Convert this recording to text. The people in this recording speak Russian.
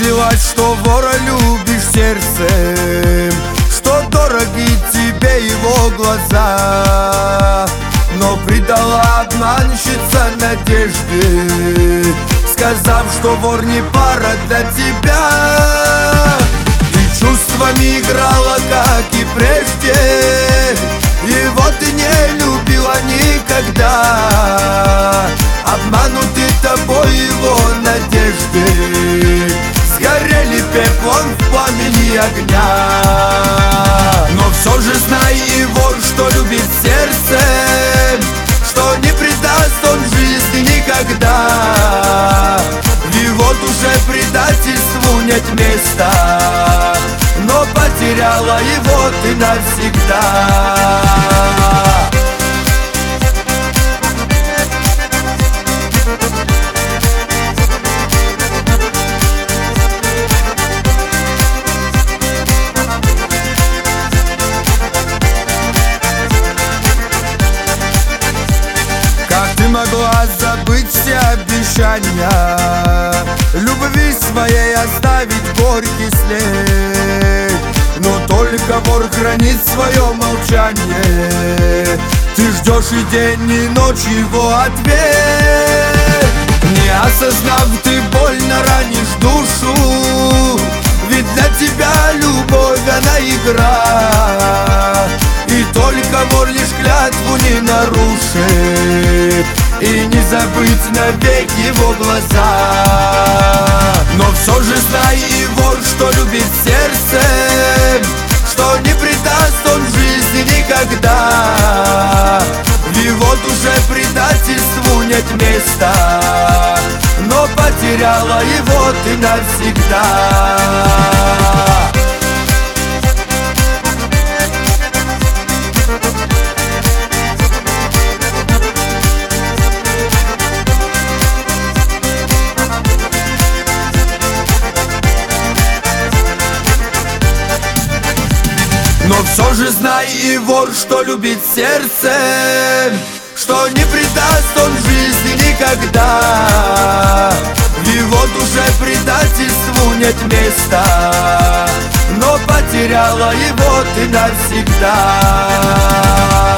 Клялась, что вора любишь сердцем, что дороги тебе его глаза. Но предала обманщица надежды, сказав, что вор не пара для тебя. Ты чувствами играла, как и прежде, его ты не любила никогда. Обманутый тобой его надежды сгорели пеплом в пламени огня. Но все же знай и вор, что любит сердцем, что не предаст он жизни никогда. В его душе предательству нет места, но потеряла его ты навсегда. Могла забыть все обещания, любви своей оставить горький след. Но только вор хранит свое молчание, ты ждешь и день, и ночь его ответ. Не осознав, ты больно ранишь душу, ведь для тебя любовь она игра. И только вор лишь клятву не нарушит, и не забыть навек его глаза. Но все же знай и вор, что любит сердцем, что не предаст он жизни никогда. В его душе предательству нет места, но потеряла его ты навсегда. Но все же знай и вор, что любит сердцем, что не предаст он жизни никогда. В его душе предательству нет места, но потеряла его ты навсегда.